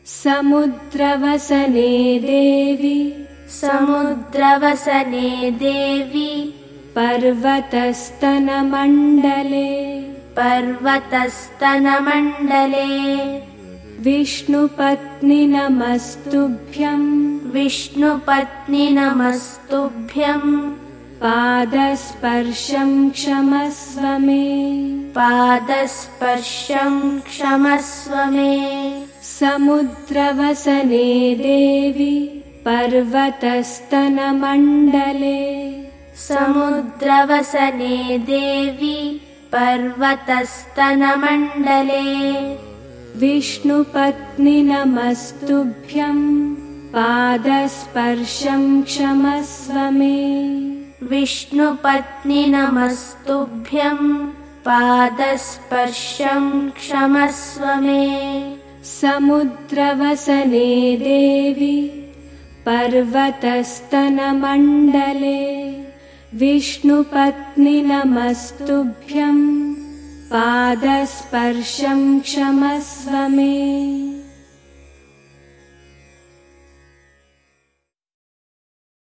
समुद्रवसने देवी समुद्रवसने देवी पर्वतस्तनमण्डले पर्वतस्तनमण्डले विष्णुपत्नि नमस्तुभ्यं विष्णुपत्नि नमस्तुभ्यं पादस्पर्शं क्षमस्व मे पादस्पर्शं क्षमस्व मे समुद्रवसने देवी पर्वतस्तनमण्डले समुद्रवसने देवी पर्वतस्तनमण्डले विष्णुपत्नि नमस्तुभ्यं पादस्पर्शं क्षमस्व मे विष्णुपत्नि नमस्तुभ्यं पादस्पर्शं क्षमस्व मे समुद्रवसने देवी पर्वतस्तनमण्डले विष्णुपत्नि नमस्तुभ्यं पादस्पर्शं क्षमस्व मे।